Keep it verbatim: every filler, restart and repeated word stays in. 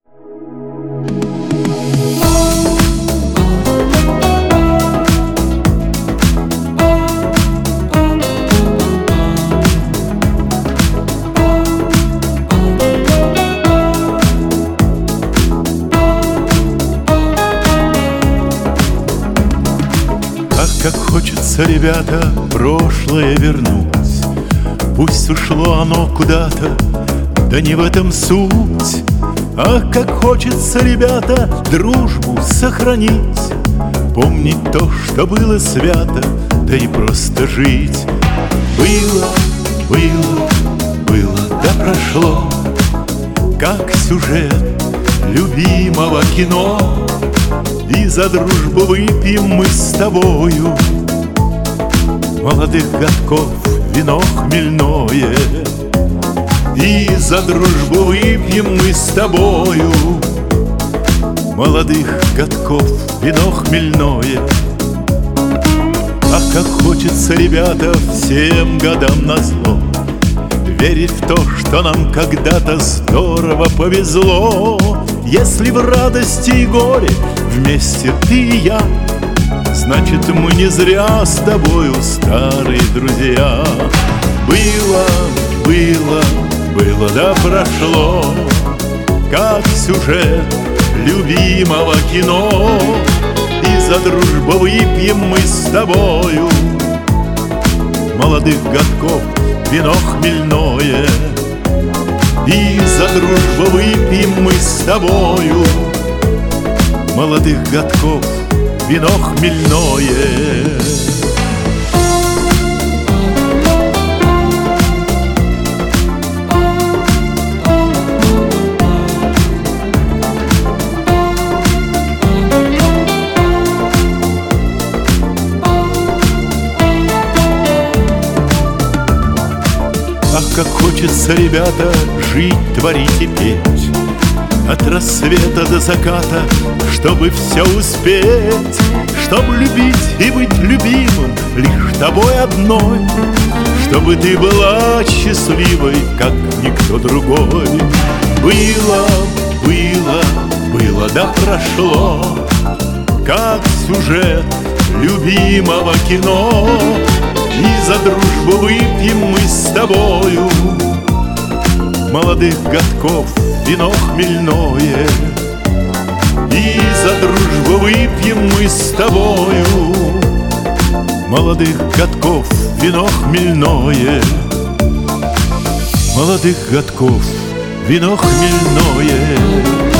Как хочется, ребята, прошлое вернуть. Пусть ушло оно куда-то, да не в этом суть. Ах, как хочется, ребята, дружбу сохранить, помнить то, что было свято, да и просто жить. Было, было, было, да прошло, как сюжет любимого кино. И за дружбу выпьем мы с тобою молодых годков вино хмельное. И за дружбу выпьем мы с тобою молодых годков вино хмельное. Ах, как хочется, ребята, всем годам назло верить в то, что нам когда-то здорово повезло. Если в радости и горе вместе ты и я, значит, мы не зря с тобою старые друзья. Было, было, было, да прошло, как сюжет любимого кино. И за дружбу выпьем мы с тобою молодых годков вино хмельное. И за дружбу выпьем мы с тобою молодых годков вино хмельное. Ах, как хочется, ребята, жить, творить и петь от рассвета до заката, чтобы все успеть, чтобы любить и быть любимым лишь тобой одной, чтобы ты была счастливой, как никто другой. Было, было, было, да прошло, как сюжет любимого кино. И за дружбу выпьем мы с тобою молодых годков вино хмельное. И за дружбу выпьем мы с тобою молодых годков вино хмельное. Молодых годков вино хмельное.